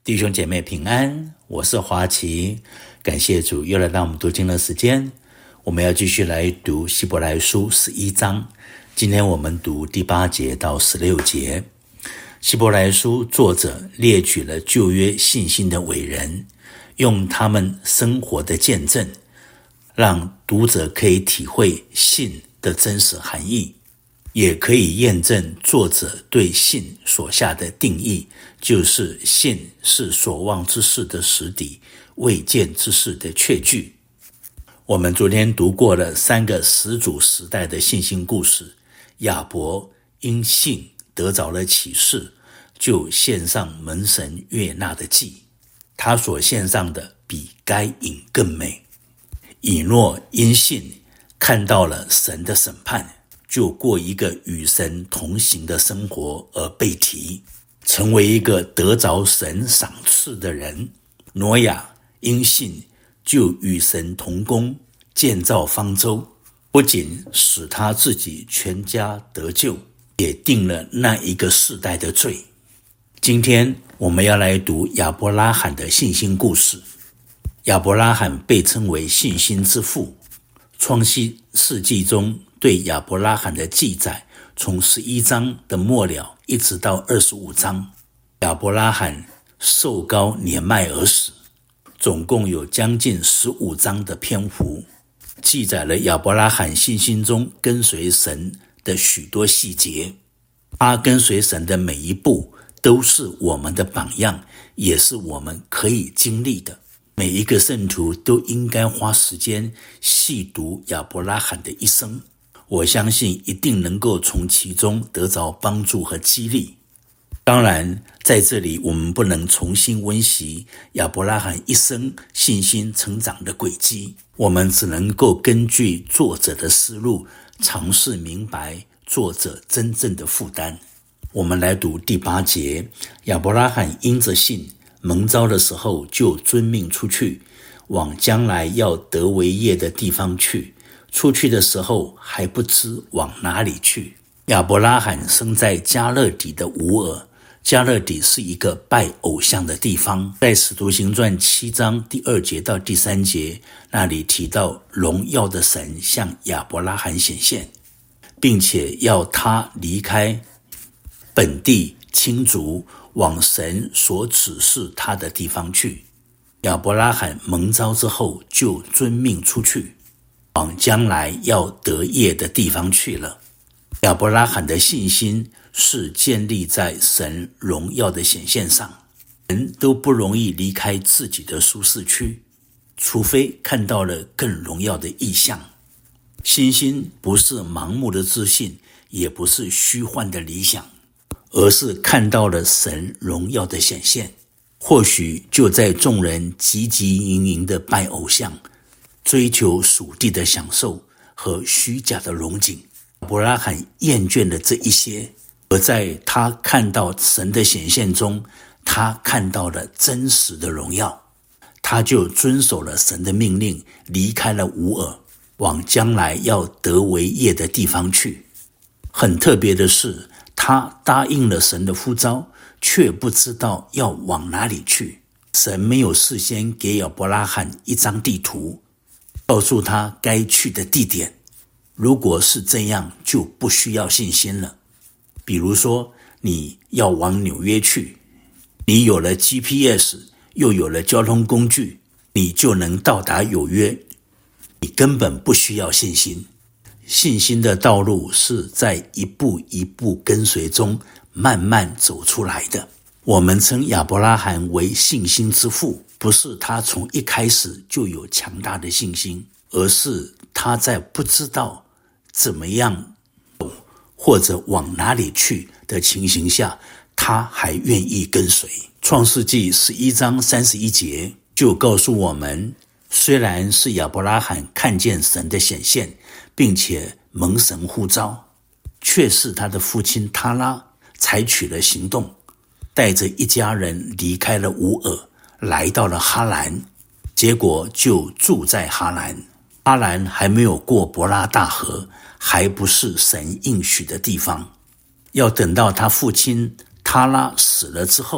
弟兄姐妹平安，我是华奇，感谢主又来到我们读经的时间。我们要继续来读希伯来书11章，今天我们读第8节到16节。希伯来书作者列举了旧约信心的伟人，用他们生活的见证，让读者可以体会信的真实含义，也可以验证作者对信所下的定义，就是信是所望之事的实底，未见之事的确据。我们昨天读过了3个始祖时代的信心故事。亚伯因信得着了启示，就献上蒙神悦纳的祭，他所献上的比该隐更美。以诺因信看到了神的审判，就过一个与神同行的生活而被提，成为一个得着神赏赐的人。挪亚因信就与神同工，建造方舟，不仅使他自己全家得救，也定了那一个世代的罪。今天我们要来读亚伯拉罕的信心故事。亚伯拉罕被称为信心之父，创世纪中对亚伯拉罕的记载，从11章的末了一直到25章。亚伯拉罕寿高年迈而死，总共有将近15章的篇幅，记载了亚伯拉罕信心中跟随神的许多细节。他跟随神的每一步都是我们的榜样，也是我们可以经历的。每一个圣徒都应该花时间细读亚伯拉罕的一生，我相信一定能够从其中得着帮助和激励。当然，在这里我们不能重新温习亚伯拉罕一生信心成长的轨迹，我们只能够根据作者的思路，尝试明白作者真正的负担。我们来读第8节，亚伯拉罕因着信蒙召的时候，就遵命出去，往将来要得为业的地方去。出去的时候还不知往哪里去。亚伯拉罕生在加勒底的乌尔，加勒底是一个拜偶像的地方。在使徒行传7章第2节到第3节，那里提到荣耀的神向亚伯拉罕显现，并且要他离开本地亲族，往神所指示他的地方去。亚伯拉罕蒙召之后，就遵命出去，往将来要得业的地方去了。亚伯拉罕的信心是建立在神荣耀的显现上。人都不容易离开自己的舒适区，除非看到了更荣耀的异象。信心不是盲目的自信，也不是虚幻的理想，而是看到了神荣耀的显现。或许就在众人汲汲营营的拜偶像，追求属地的享受和虚假的荣景，亚伯拉罕厌倦了这一些，而在他看到神的显现中，他看到了真实的荣耀，他就遵守了神的命令，离开了乌尔，往将来要得为业的地方去。很特别的是，他答应了神的呼召，却不知道要往哪里去。神没有事先给亚伯拉罕一张地图，告诉他该去的地点。如果是这样，就不需要信心了。比如说，你要往纽约去，你有了 GPS， 又有了交通工具，你就能到达纽约，你根本不需要信心。信心的道路是在一步一步跟随中慢慢走出来的。我们称亚伯拉罕为信心之父，不是他从一开始就有强大的信心，而是他在不知道怎么样走或者往哪里去的情形下，他还愿意跟随。创世纪11章31节就告诉我们，虽然是亚伯拉罕看见神的显现，并且蒙神呼召，却是他的父亲他拉采取了行动，带着一家人离开了乌尔，来到了哈兰，结果就住在哈兰。哈兰还没有过伯拉大河，还不是神应许的地方。要等到他父亲他拉死了之后，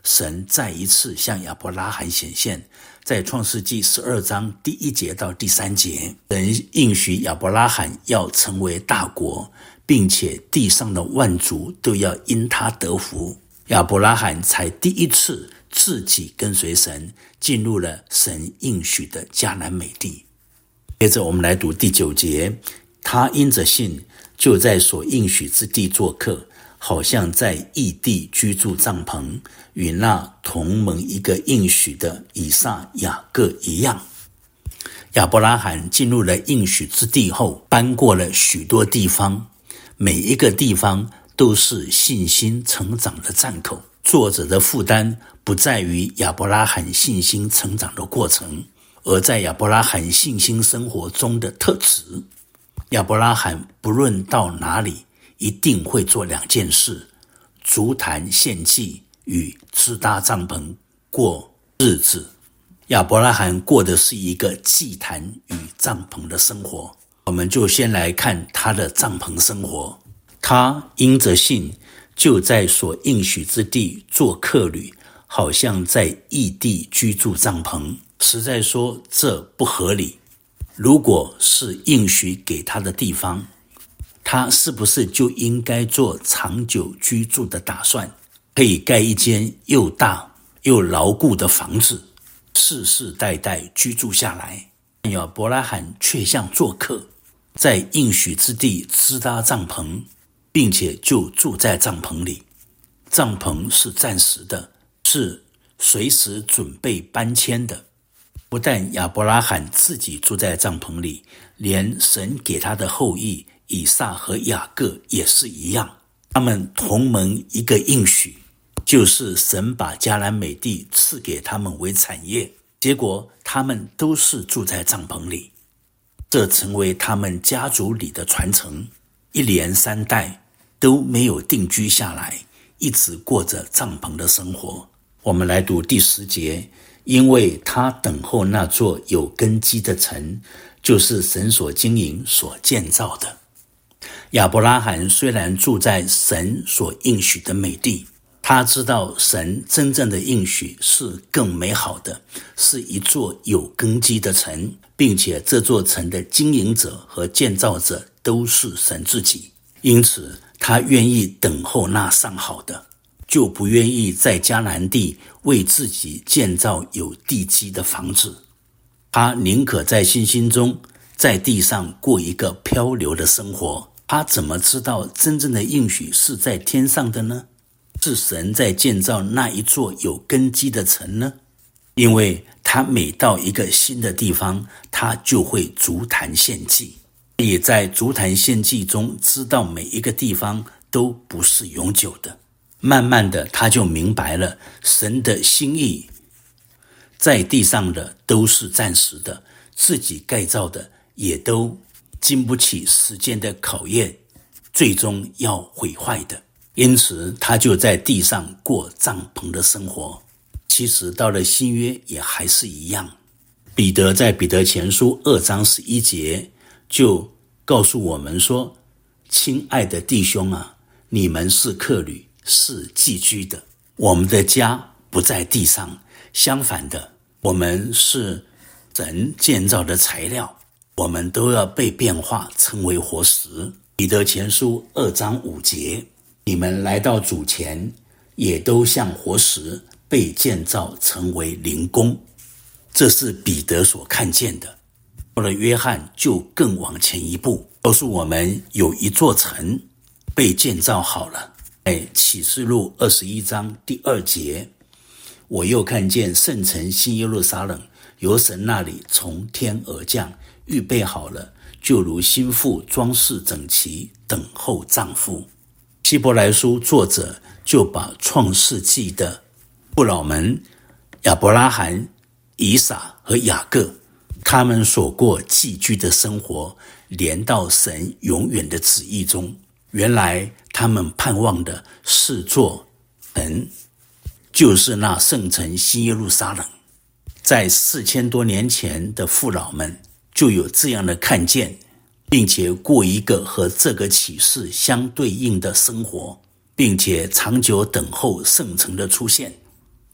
神再一次向亚伯拉罕显现，在创世纪12章第1节到第3节，神应许亚伯拉罕要成为大国，并且地上的万族都要因他得福。亚伯拉罕才第一次自己跟随神，进入了神应许的迦南美地。接着我们来读第9节，他因着信，就在所应许之地做客，好像在异地居住帐篷，与那同盟一个应许的以撒、雅各一样。亚伯拉罕进入了应许之地后，搬过了许多地方，每一个地方都是信心成长的站口。作者的负担不在于亚伯拉罕信心成长的过程，而在亚伯拉罕信心生活中的特质。亚伯拉罕不论到哪里，一定会做2件事：筑坛献祭与支搭帐篷过日子。亚伯拉罕过的是一个祭坛与帐篷的生活。我们就先来看他的帐篷生活。他因着信，就在所应许之地做客旅，好像在异地居住帐篷。实在说，这不合理。如果是应许给他的地方，他是不是就应该做长久居住的打算，可以盖一间又大又牢固的房子，世世代代居住下来？亚伯拉罕却像做客，在应许之地支搭帐篷，并且就住在帐篷里。帐篷是暂时的，是随时准备搬迁的。不但亚伯拉罕自己住在帐篷里，连神给他的后裔以撒和雅各也是一样。他们同盟一个应许，就是神把迦南美地赐给他们为产业，结果他们都是住在帐篷里。这成为他们家族里的传承，一连3代都没有定居下来，一直过着帐篷的生活。我们来读第10节，因为他等候那座有根基的城，就是神所经营所建造的。亚伯拉罕虽然住在神所应许的美地，他知道神真正的应许是更美好的，是一座有根基的城，并且这座城的经营者和建造者都是神自己。因此他愿意等候那上好的，就不愿意在迦南地为自己建造有地基的房子。他宁可在信心中在地上过一个漂流的生活。他怎么知道真正的应许是在天上的呢？是神在建造那一座有根基的城呢？因为他每到一个新的地方，他就会筑坛献祭，也在筑坛献祭中知道每一个地方都不是永久的。慢慢的他就明白了，神的心意在地上的都是暂时的，自己盖造的也都经不起时间的考验，最终要毁坏的。因此他就在地上过帐篷的生活。其实到了新约也还是一样。彼得在彼得前书2章11节就告诉我们说，亲爱的弟兄啊，你们是客旅，是寄居的，我们的家不在地上，相反的，我们是神建造的材料，我们都要被变化成为活石。彼得前书2章5节，你们来到主前，也都像活石被建造成为灵宫。这是彼得所看见的。到了约翰就更往前一步，告诉我们有一座城被建造好了。在启示录21章第2节，我又看见圣城新耶路撒冷由神那里从天而降，预备好了，就如新妇装饰整齐，等候丈夫。希伯来书作者就把创世纪的父老们亚伯拉罕、以撒和雅各他们所过寄居的生活连到神永远的旨意中。原来他们盼望的是做神，就是那圣城新耶路撒冷。在4000多年前的父老们就有这样的看见，并且过一个和这个启示相对应的生活，并且长久等候圣城的出现。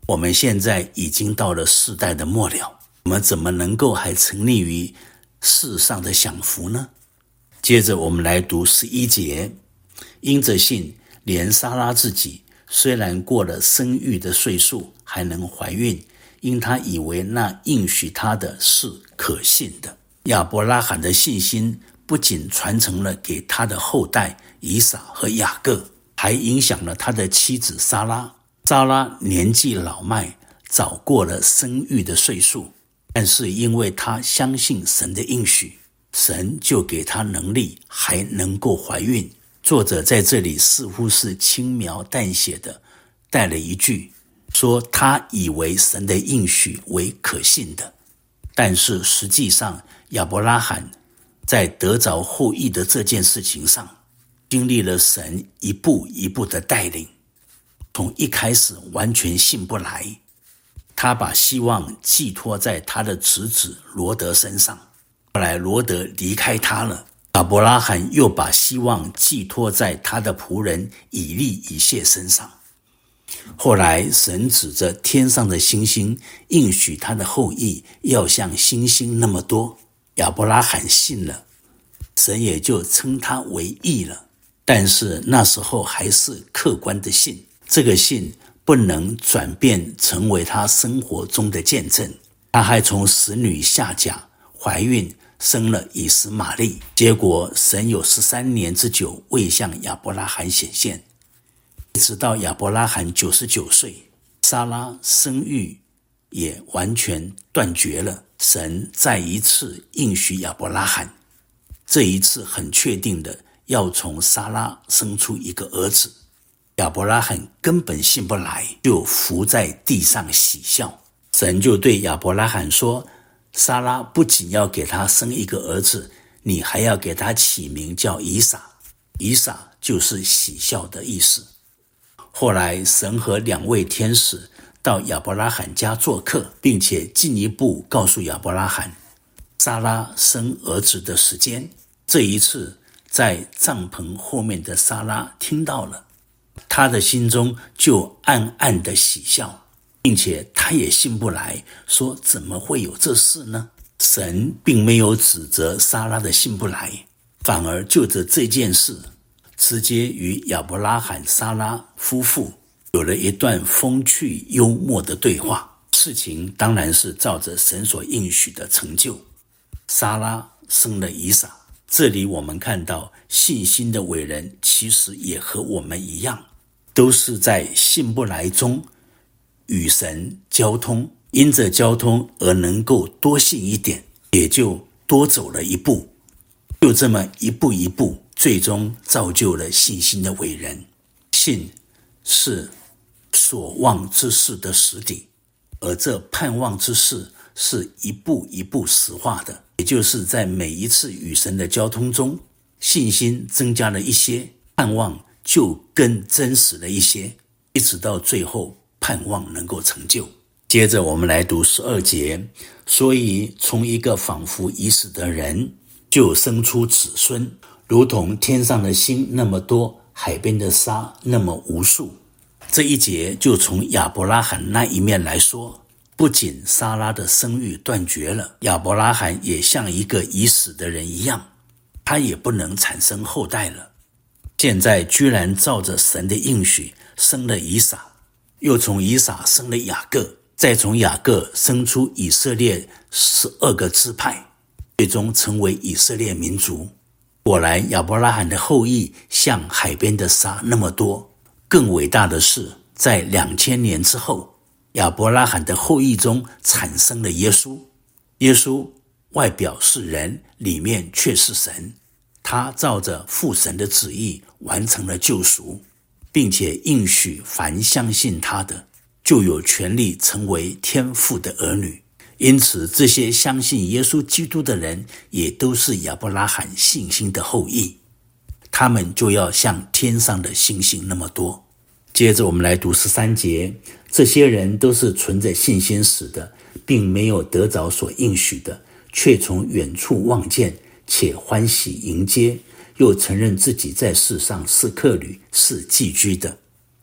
我们现在已经到了世代的末了，我们怎么能够还沉溺于世上的享福呢？接着我们来读11节，因着信，连撒拉自己虽然过了生育的岁数，还能怀孕，因他以为那应许他的是可信的。亚伯拉罕的信心不仅传承了给他的后代以撒和雅各，还影响了他的妻子撒拉。撒拉年纪老迈，早过了生育的岁数，但是因为他相信神的应许，神就给他能力，还能够怀孕。作者在这里似乎是轻描淡写的带了一句，说他以为神的应许为可信的。但是实际上，亚伯拉罕在得着后裔的这件事情上，经历了神一步一步的带领。从一开始完全信不来，他把希望寄托在他的侄子罗德身上，后来罗德离开他了，亚伯拉罕又把希望寄托在他的仆人以利以谢身上。后来神指着天上的星星应许他的后裔要像星星那么多，亚伯拉罕信了，神也就称他为义了。但是那时候还是客观的信，这个信不能转变成为他生活中的见证。他还从使女夏甲怀孕生了以实玛利，结果神有13年之久未向亚伯拉罕显现，一直到亚伯拉罕99岁，撒拉生育也完全断绝了。神再一次应许亚伯拉罕，这一次很确定的要从撒拉生出一个儿子。亚伯拉罕根本信不来，就伏在地上喜笑。神就对亚伯拉罕说，撒拉不仅要给他生一个儿子，你还要给他起名叫以撒。以撒就是喜笑的意思。后来神和2位天使到亚伯拉罕家做客，并且进一步告诉亚伯拉罕撒拉生儿子的时间。这一次在帐篷后面的撒拉听到了，他的心中就暗暗的喜笑，并且他也信不来，说怎么会有这事呢？神并没有指责撒拉的信不来，反而就着这件事直接与亚伯拉罕撒拉夫妇有了一段风趣幽默的对话。事情当然是照着神所应许的成就，撒拉生了以撒。这里我们看到信心的伟人其实也和我们一样，都是在信不来中与神交通，因着交通而能够多信一点，也就多走了一步，就这么一步一步，最终造就了信心的伟人。信是所望之事的实底，而这盼望之事是一步一步实化的，也就是在每一次与神的交通中，信心增加了一些，盼望就更真实了一些，一直到最后盼望能够成就。接着我们来读12节，所以从一个仿佛已死的人就生出子孙，如同天上的星那么多，海边的沙那么无数。这一节就从亚伯拉罕那一面来说，不仅撒拉的生育断绝了，亚伯拉罕也像一个已死的人一样，他也不能产生后代了。现在居然照着神的应许生了以撒，又从以撒生了雅各，再从雅各生出以色列12个支派，最终成为以色列民族。果然亚伯拉罕的后裔像海边的沙那么多。更伟大的是，在2000年之后，亚伯拉罕的后裔中产生了耶稣。耶稣外表是人，里面却是神，他照着父神的旨意完成了救赎，并且应许凡相信他的就有权利成为天父的儿女。因此这些相信耶稣基督的人也都是亚伯拉罕信心的后裔，他们就要像天上的星星那么多。接着我们来读13节，这些人都是存着信心死的，并没有得着所应许的，却从远处望见，且欢喜迎接，又承认自己在世上是客旅，是寄居的。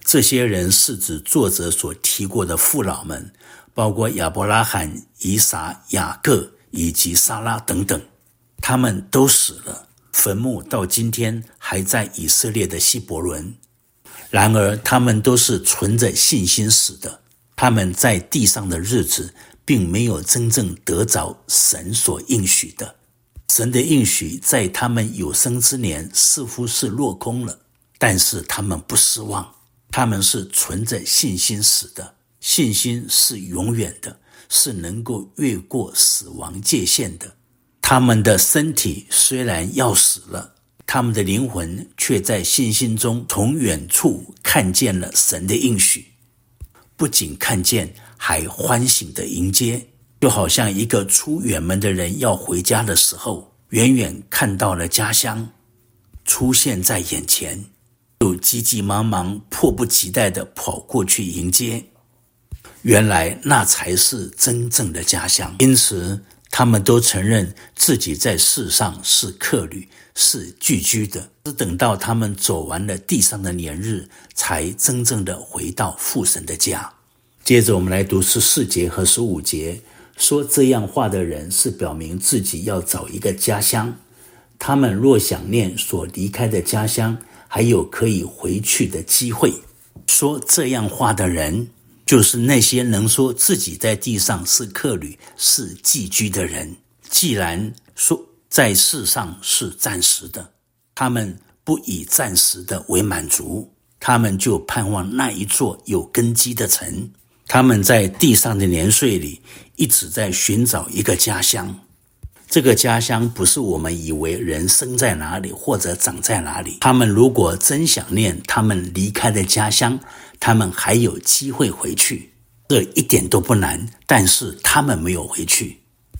这些人是指作者所提过的父老们，包括亚伯拉罕、以撒、雅各以及撒拉等等，他们都死了，坟墓到今天还在以色列的希伯伦。然而他们都是存着信心死的，他们在地上的日子并没有真正得着神所应许的。神的应许在他们有生之年似乎是落空了，但是他们不失望，他们是存着信心死的。信心是永远的，是能够越过死亡界限的。他们的身体虽然要死了，他们的灵魂却在信心中从远处看见了神的应许，不仅看见，还欢喜地迎接，就好像一个出远门的人要回家的时候，远远看到了家乡出现在眼前，就急急忙忙迫不及待地跑过去迎接。原来那才是真正的家乡。因此他们都承认自己在世上是客旅，是寄居的，只等到他们走完了地上的年日，才真正的回到父神的家。接着我们来读14节和15节，说这样话的人是表明自己要找一个家乡，他们若想念所离开的家乡，还有可以回去的机会。说这样话的人就是那些能说自己在地上是客旅，是寄居的人。既然说在世上是暂时的，他们不以暂时的为满足，他们就盼望那一座有根基的城。他们在地上的年岁里一直在寻找一个家乡。这个家乡不是我们以为人生在哪里或者长在哪里，他们如果真想念他们离开的家乡，他们还有机会回去，这一点都不难，但是他们没有回去。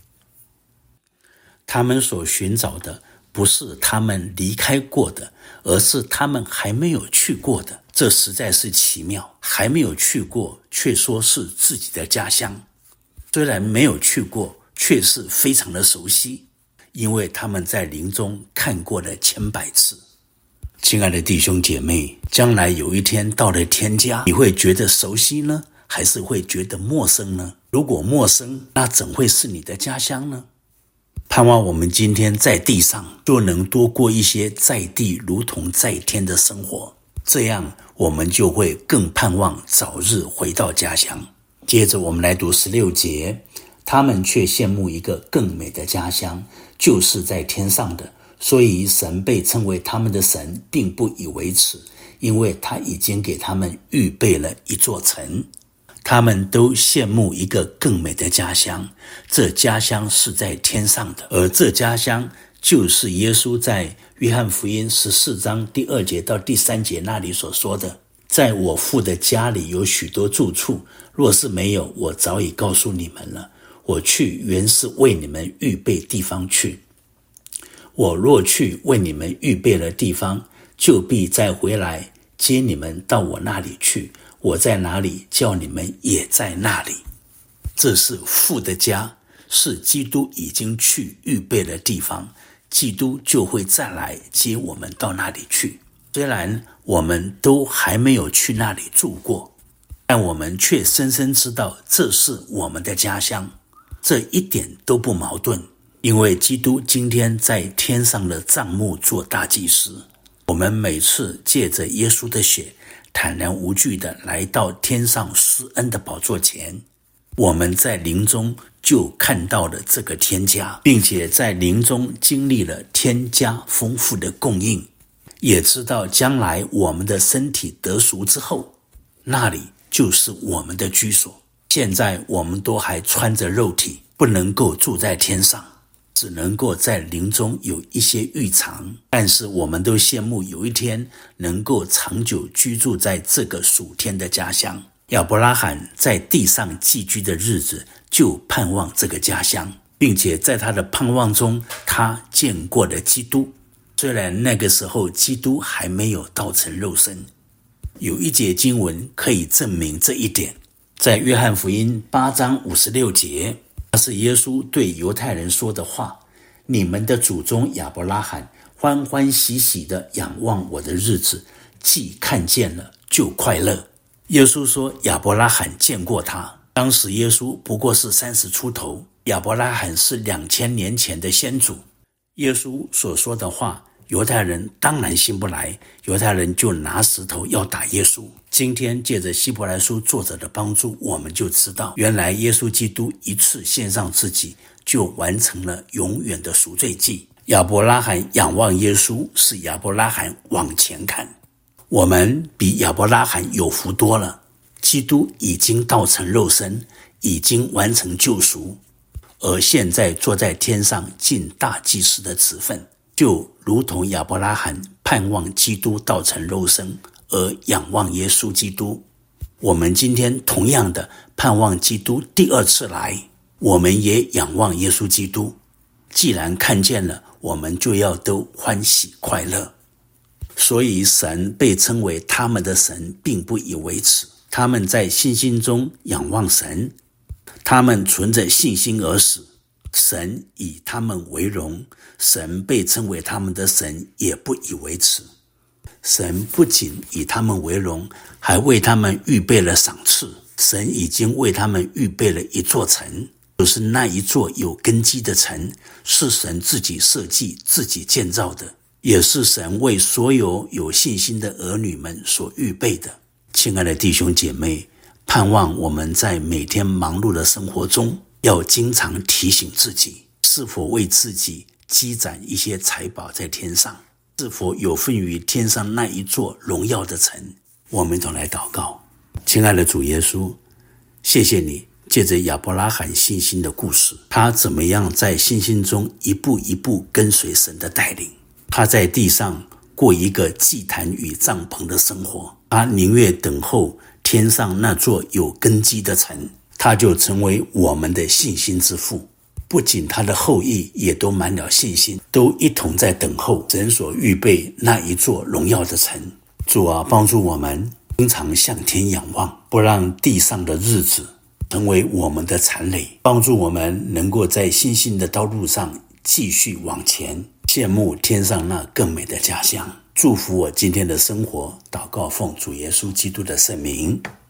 他们所寻找的不是他们离开过的，而是他们还没有去过的。这实在是奇妙，还没有去过却说是自己的家乡，虽然没有去过，却是非常的熟悉，因为他们在灵中看过了千百次。亲爱的弟兄姐妹，将来有一天到了天家，你会觉得熟悉呢，还是会觉得陌生呢？如果陌生，那怎会是你的家乡呢？盼望我们今天在地上就能多过一些在地如同在天的生活，这样我们就会更盼望早日回到家乡。接着我们来读16节，他们却羡慕一个更美的家乡，就是在天上的，所以神被称为他们的神，并不以为耻，因为他已经给他们预备了一座城。他们都羡慕一个更美的家乡，这家乡是在天上的，而这家乡就是耶稣在约翰福音14章第2节到第3节那里所说的，在我父的家里有许多住处，若是没有，我早已告诉你们了。我去原是为你们预备地方去，我若去为你们预备了地方，就必再回来接你们到我那里去，我在哪里，叫你们也在那里。这是父的家，是基督已经去预备了地方，基督就会再来接我们到那里去。虽然我们都还没有去那里住过，但我们却深深知道这是我们的家乡，这一点都不矛盾，因为基督今天在天上的帐幕做大祭司，我们每次借着耶稣的血坦然无惧地来到天上施恩的宝座前，我们在灵中就看到了这个天家，并且在灵中经历了天家丰富的供应，也知道将来我们的身体得赎之后，那里就是我们的居所。现在我们都还穿着肉体，不能够住在天上，只能够在灵中有一些预尝，但是我们都羡慕有一天能够长久居住在这个属天的家乡。亚伯拉罕在地上寄居的日子就盼望这个家乡，并且在他的盼望中，他见过了基督。虽然那个时候基督还没有道成肉身，有一节经文可以证明这一点，在约翰福音8章56节，那是耶稣对犹太人说的话，你们的祖宗亚伯拉罕欢欢喜喜地仰望我的日子，既看见了就快乐。耶稣说亚伯拉罕见过他，当时耶稣不过是30出头，亚伯拉罕是2000年前的先祖。耶稣所说的话，犹太人当然信不来，犹太人就拿石头要打耶稣。今天借着希伯来书作者的帮助，我们就知道原来耶稣基督一次献上自己，就完成了永远的赎罪祭。亚伯拉罕仰望耶稣，是亚伯拉罕往前看。我们比亚伯拉罕有福多了，基督已经道成肉身，已经完成救赎，而现在坐在天上尽大祭司的职分，就如同亚伯拉罕盼望基督道成肉身而仰望耶稣基督。我们今天同样的盼望基督第二次来，我们也仰望耶稣基督。既然看见了，我们就要都欢喜快乐。所以神被称为他们的神，并不以为耻。他们在信心中仰望神，他们存着信心而死，神以他们为荣。神被称为他们的神，也不以为耻。神不仅以他们为荣，还为他们预备了赏赐。神已经为他们预备了一座城，就是那一座有根基的城，是神自己设计自己建造的，也是神为所有有信心的儿女们所预备的。亲爱的弟兄姐妹，盼望我们在每天忙碌的生活中，要经常提醒自己，是否为自己积攒一些财宝在天上，是否有份于天上那一座荣耀的城。我们同来祷告。亲爱的主耶稣，谢谢你借着亚伯拉罕信心的故事，他怎么样在信心中一步一步跟随神的带领。他在地上过一个祭坛与帐篷的生活，他宁愿等候天上那座有根基的城，他就成为我们的信心之父。不仅他的后裔也都满了信心，都一同在等候神所预备那一座荣耀的城。主啊，帮助我们经常向天仰望，不让地上的日子成为我们的残累，帮助我们能够在信心的道路上继续往前，羡慕天上那更美的家乡。祝福我今天的生活，祷告奉主耶稣基督的圣名。